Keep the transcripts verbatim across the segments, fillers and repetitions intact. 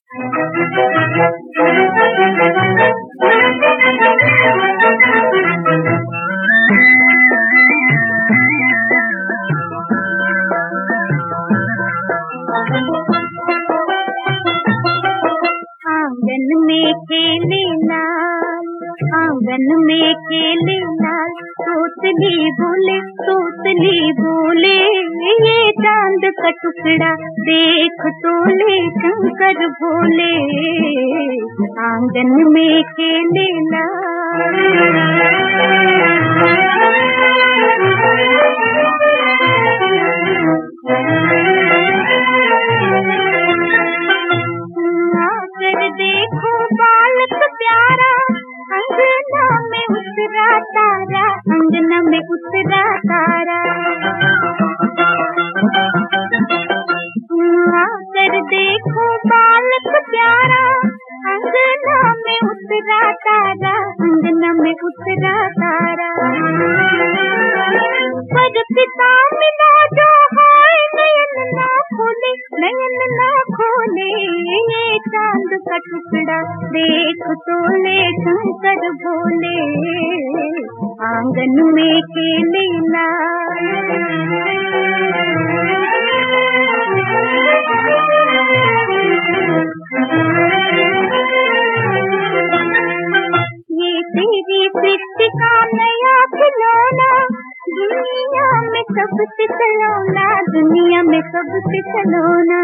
आंगन में खेले लाल, आंगन में खेले लाल, तोतली बोले तोतली बोले, ये चांद का टुकड़ा देख तोले शंकर भोले। आंगन में खेले लाल, देखो बालक प्यारा, अंगना में उतरा तारा, अंगना में उतरा तारा। आकर देखो बालक प्यारा, अंगना में उतरा तारा, अंगना में उतरा तारा। पर पिता मिला जो हाय नयन ना खोले, नयन ना खोले, ये चांद का टुकड़ा देख तोले शंकर भोले। आंगन में खेले लाल, ये तेरी सृष्टि का नया खिलौना, दुनिया में सबसे खिलौना, दुनिया में सबसे खिलौना।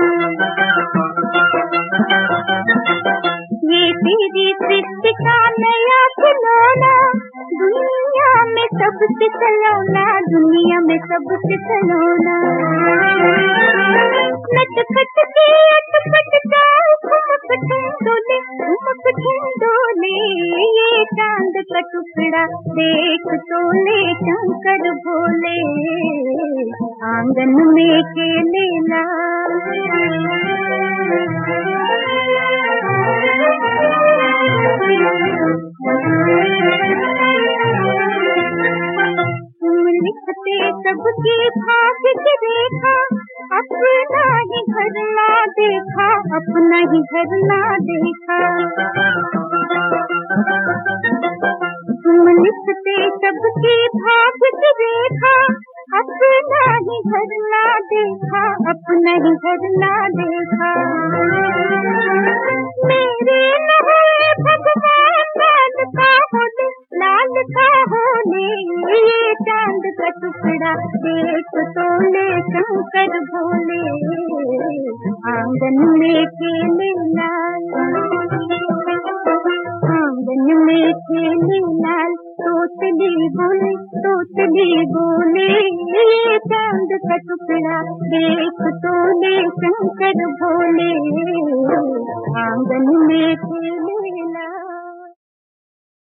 ये तेरी सृष्टि का नया खिलौना, दुनिया में सबसे खिलौना, दुनिया में सबसे खिलौना। नटखट के अटपट जाओ ठुमक ठुमडोले, ठुमक ठुमडोले, ये चांद का टुकड़ा देख तोले शंकर भोले। आंगन में खेले लाल, तुम लिखते सबके भाग्य की रेखा, अपना ही घर ना देखा, अपना ही घर ना देखा। तुम लिखते सबके भाग्य की रेखा, अपना ही घर ना देखा, अपना ही घर ना देखा। मेरे न होए भगवान लाल का होले, लाल का होले, ये चांद का टुकड़ा देख तोले शंकर भोले। आंगन में खेले लाल, आंगन में खेले लाल, तोतली बोले तोतली बोले, ये चांद का टुकड़ा देख तोले शंकर भोले। आंगन में खेले